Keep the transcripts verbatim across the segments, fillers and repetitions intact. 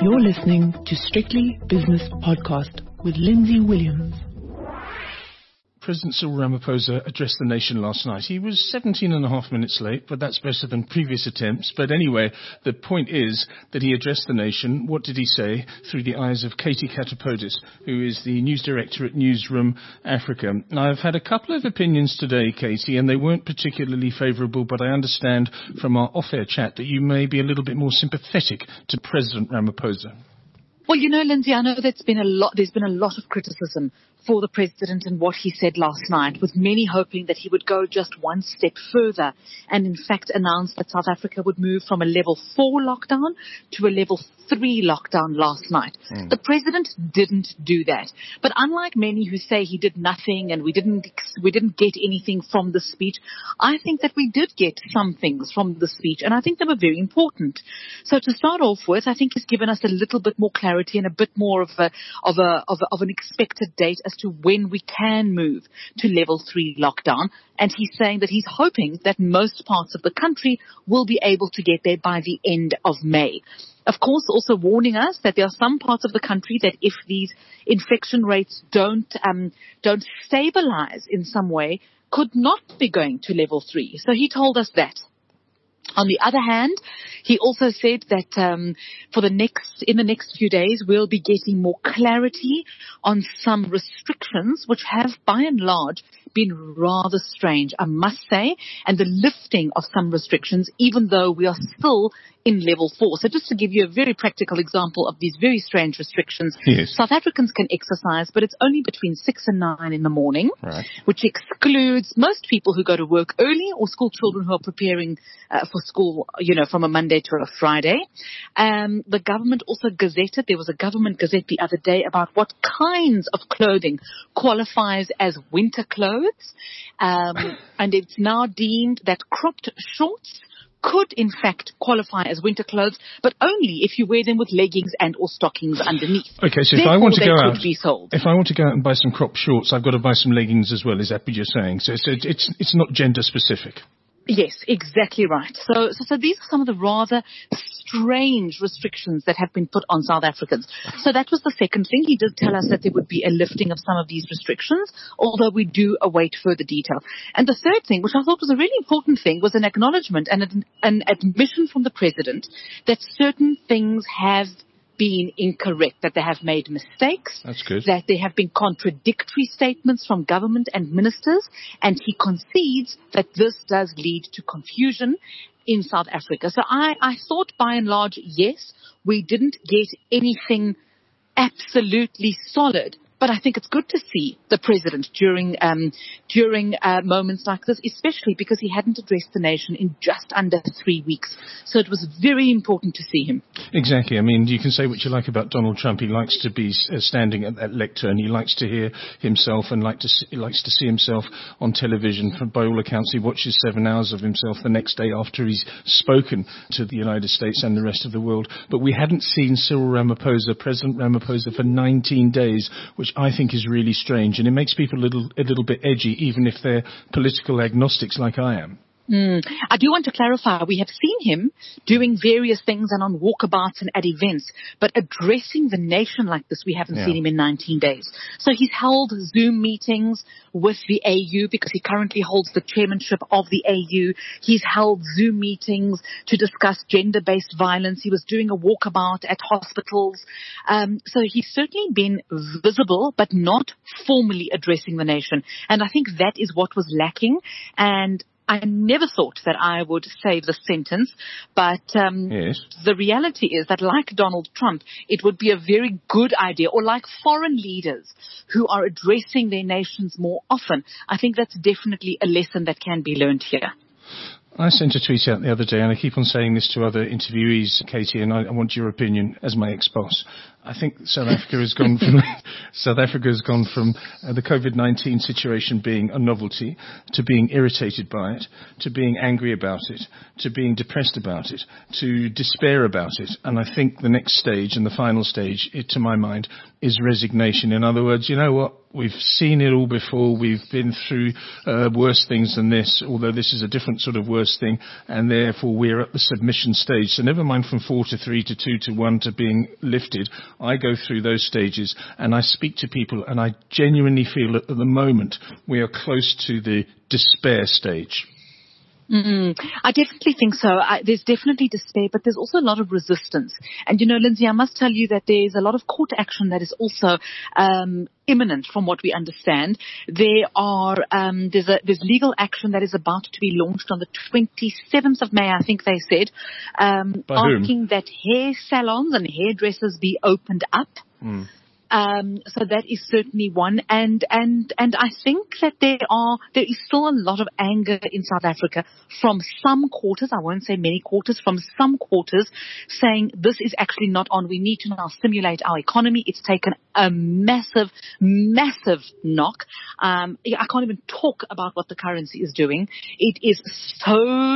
You're listening to Strictly Business Podcast with Lindsay Williams. President Cyril Ramaphosa addressed the nation last night. He was seventeen and a half minutes late, but that's better than previous attempts. But anyway, the point is that he addressed the nation. What did he say? Through the eyes of Katie Katopodis, who is the news director at Newsroom Africa. Now, I've had a couple of opinions today, Katie, and they weren't particularly favourable, but I understand from our off-air chat that you may be a little bit more sympathetic to President Ramaphosa. Well, you know, Lindsay, I know there's been a lot, there's been a lot of criticism for the president and what he said last night, with many hoping that he would go just one step further and in fact announce that South Africa would move from a level four lockdown to a level three lockdown last night. Mm. The president didn't do that. But unlike many who say he did nothing and we didn't, we didn't get anything from the speech, I think that we did get some things from the speech, and I think they were very important. So to start off with, I think he's given us a little bit more clarity and a bit more of a, of a, of, a, of an expected date as to when we can move to level three lockdown. And he's saying that he's hoping that most parts of the country will be able to get there by the end of May. Of course, also warning us that there are some parts of the country that if these infection rates don't, um, don't stabilize in some way, could not be going to level three. So he told us that. On the other hand, he also said that um, for the next, in the next few days, we'll be getting more clarity on some restrictions, which have, by and large, been rather strange, I must say, and the lifting of some restrictions, even though we are still in level four. So just to give you a very practical example of these very strange restrictions, yes. South Africans can exercise, but it's only between six and nine in the morning, right. which excludes most people who go to work early or school children who are preparing uh, for school, you know, from a Monday to a Friday. Um, the government also gazetted, there was a government gazette the other day about what kinds of clothing qualifies as winter clothes. Um, and it's now deemed that cropped shorts could in fact qualify as winter clothes, but only if you wear them with leggings and or stockings underneath. Okay, so Therefore, if I want to they go could out, be sold. if I want to go out and buy some cropped shorts, I've got to buy some leggings as well. Is that what you're saying? So, so it's it's not gender specific. Yes, exactly right. So, so, so these are some of the rather strange restrictions that have been put on South Africans. So that was the second thing. He did tell us that there would be a lifting of some of these restrictions, although we do await further detail. And the third thing, which I thought was a really important thing, was an acknowledgement and an, an admission from the president that certain things have been incorrect, that they have made mistakes. That's good. That there have been contradictory statements from government and ministers, and he concedes that this does lead to confusion in South Africa. So I, I thought by and large, yes, we didn't get anything absolutely solid. But I think it's good to see the president during um, during uh, moments like this, especially because he hadn't addressed the nation in just under three weeks. So it was very important to see him. Exactly. I mean, you can say what you like about Donald Trump. He likes to be uh, standing at that lectern. He likes to hear himself and like to see, he likes to see himself on television. By all accounts, he watches seven hours of himself the next day after he's spoken to the United States and the rest of the world. But we hadn't seen Cyril Ramaphosa, President Ramaphosa, for nineteen days, which I think is really strange, and it makes people a little, a little bit edgy, even if they're political agnostics like I am. Mm. I do want to clarify, we have seen him doing various things and on walkabouts and at events, but addressing the nation like this, we haven't yeah. seen him in nineteen days. So he's held Zoom meetings with the A U because he currently holds the chairmanship of the A U. He's held Zoom meetings to discuss gender-based violence. He was doing a walkabout at hospitals. Um, so he's certainly been visible, but not formally addressing the nation. And I think that is what was lacking. And I never thought that I would say this sentence, but um, yes. the reality is that like Donald Trump, it would be a very good idea, or like foreign leaders who are addressing their nations more often. I think that's definitely a lesson that can be learned here. I sent a tweet out the other day, and I keep on saying this to other interviewees, Katie, and I, I want your opinion as my ex-boss. I think South Africa has gone from South Africa has gone from uh, the COVID nineteen situation being a novelty to being irritated by it, to being angry about it, to being depressed about it, to despair about it. And I think the next stage and the final stage, it, to my mind, is resignation. In other words, you know what? We've seen it all before. We've been through uh, worse things than this, although this is a different sort of worse thing, and therefore we're at the submission stage. So never mind from four to three to two to one to being lifted. I go through those stages, and I speak to people, and I genuinely feel that at the moment we are close to the despair stage. Mm-mm. I definitely think so. I, there's definitely despair, but there's also a lot of resistance. And, you know, Lindsay, I must tell you that there's a lot of court action that is also um, imminent from what we understand. There are um, there's, a, there's legal action that is about to be launched on the twenty-seventh of May, I think they said, um, asking that hair salons and hairdressers be opened up. Mm. Um, so that is certainly one, and and and I think that there are there is still a lot of anger in South Africa from some quarters. I won't say many quarters, from some quarters, saying this is actually not on. We need to now stimulate our economy. It's taken a massive, massive knock. Um, I can't even talk about what the currency is doing. It is so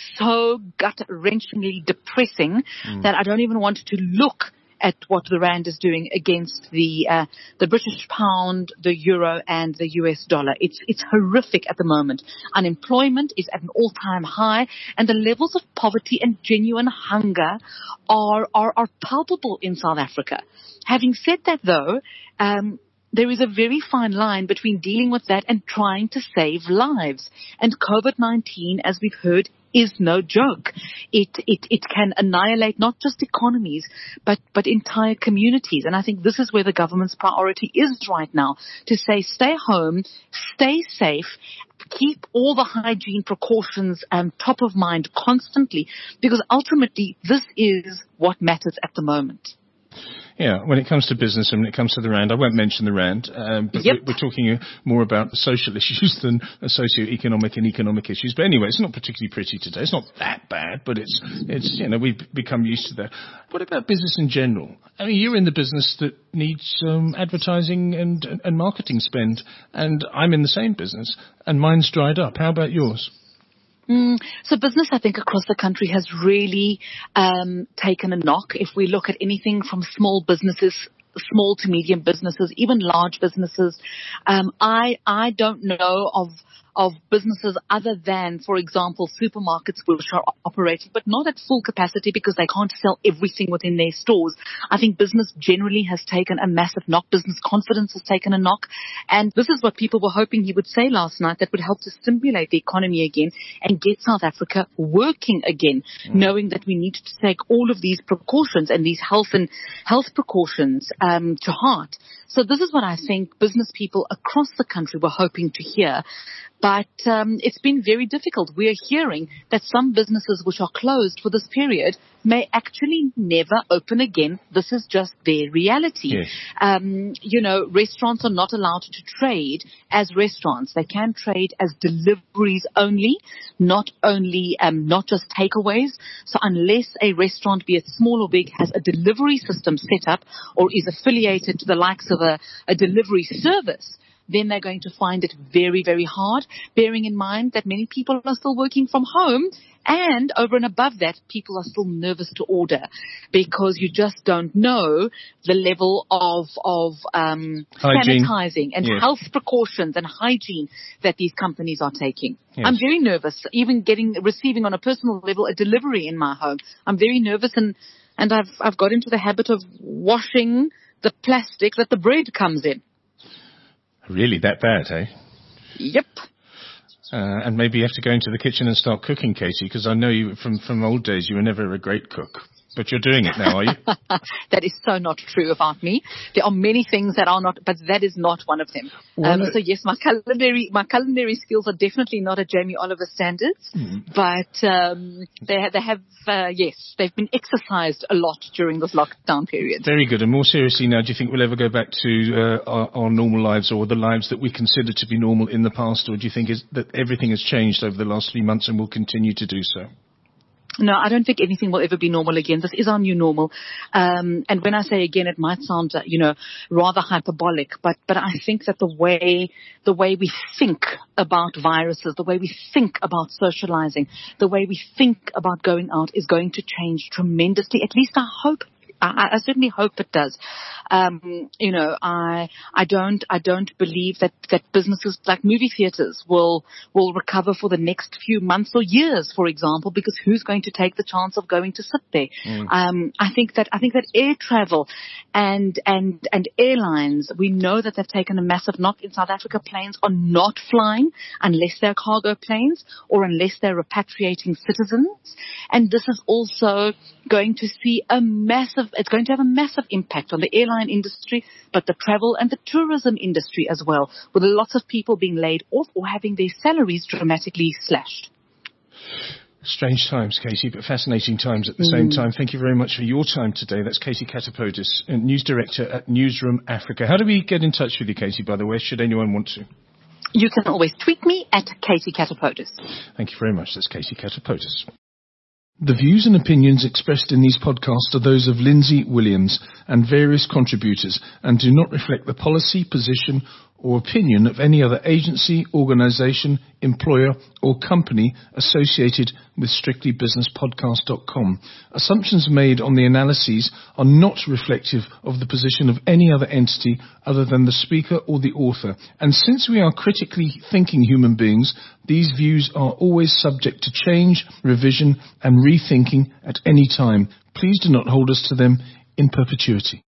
so gut-wrenchingly depressing mm. that I don't even want to look at what the rand is doing against the uh, the British pound, the euro, and the U S dollar. It's it's horrific at the moment. Unemployment is at an all-time high, and the levels of poverty and genuine hunger are are, are palpable in South Africa. Having said that, though, um, there is a very fine line between dealing with that and trying to save lives. And COVID nineteen, as we've heard, is no joke. It, it, it can annihilate not just economies, but, but entire communities. And I think this is where the government's priority is right now, to say stay home, stay safe, keep all the hygiene precautions um, top of mind constantly, because ultimately this is what matters at the moment. Yeah, when it comes to business and when it comes to the rand, I won't mention the rand, um, but yep. we're, we're talking more about the social issues than the socio-economic and economic issues. But anyway, it's not particularly pretty today. It's not that bad, but it's, it's you know, we've become used to that. What about business in general? I mean, you're in the business that needs um, advertising and, and, and marketing spend, and I'm in the same business, and mine's dried up. How about yours? Mm, so business, I think, across the country has really um, taken a knock. If we look at anything from small businesses, small to medium businesses, even large businesses, um, I I don't know of of businesses other than, for example, supermarkets which are operating, but not at full capacity because they can't sell everything within their stores. I think business generally has taken a massive knock. Business confidence has taken a knock. And this is what people were hoping he would say last night, that would help to stimulate the economy again and get South Africa working again, mm. knowing that we need to take all of these precautions and these health and health precautions um, to heart. So this is what I think business people across the country were hoping to hear. But um, it's been very difficult. We are hearing that some businesses which are closed for this period may actually never open again. This is just their reality. Yes. Um, you know, restaurants are not allowed to trade as restaurants. They can trade as deliveries only, not only, um, not just takeaways. So unless a restaurant, be it small or big, has a delivery system set up or is affiliated to the likes of a, a delivery service, then they're going to find it very, very hard, bearing in mind that many people are still working from home. And over and above that, people are still nervous to order because you just don't know the level of, of um, sanitizing and yes. health precautions and hygiene that these companies are taking. Yes. I'm very nervous, even getting, receiving on a personal level a delivery in my home. I'm very nervous, and, and I've, I've got into the habit of washing the plastic that the bread comes in. Really that bad, eh? Yep. Uh, and maybe you have to go into the kitchen and start cooking, Katie, because I know you from, from old days you were never a great cook. But you're doing it now, are you? That is so not true about me. There are many things that are not, but that is not one of them. Well, um, so yes, my culinary, my culinary skills are definitely not at Jamie Oliver standards, mm. but um, they, they have, uh, yes, they've been exercised a lot during this lockdown period. Very good. And more seriously now, do you think we'll ever go back to uh, our, our normal lives, or the lives that we considered to be normal in the past, or do you think is, that everything has changed over the last three months and will continue to do so? No, I don't think anything will ever be normal again. This is our new normal. Um, and when I say again, it might sound, uh, you know, rather hyperbolic, but, but I think that the way, the way we think about viruses, the way we think about socializing, the way we think about going out is going to change tremendously. At least I hope, I, I certainly hope it does. Um, you know, I I don't I don't believe that, that businesses like movie theaters will will recover for the next few months or years, for example, because who's going to take the chance of going to sit there? Mm. Um, I think that I think that air travel and and and airlines, we know that they've taken a massive knock in South Africa. Planes are not flying unless they're cargo planes or unless they're repatriating citizens, and this is also going to see a massive. It's going to have a massive impact on the airline industry, but the travel and the tourism industry as well, with lots of people being laid off or having their salaries dramatically slashed. Strange times, Katie, but fascinating times at the mm. same time. Thank you very much for your time today. That's Katie Katopodis, News Director at Newsroom Africa. How do we get in touch with you, Katie, by the way, should anyone want to? You can always tweet me at Katie Katopodis. Thank you very much. That's Katie Katopodis. The views and opinions expressed in these podcasts are those of Lindsay Williams and various contributors and do not reflect the policy, position or opinion of any other agency, organisation, employer or company associated with strictly business podcast dot com. Assumptions made on the analyses are not reflective of the position of any other entity other than the speaker or the author. And since we are critically thinking human beings, these views are always subject to change, revision and rethinking at any time. Please do not hold us to them in perpetuity.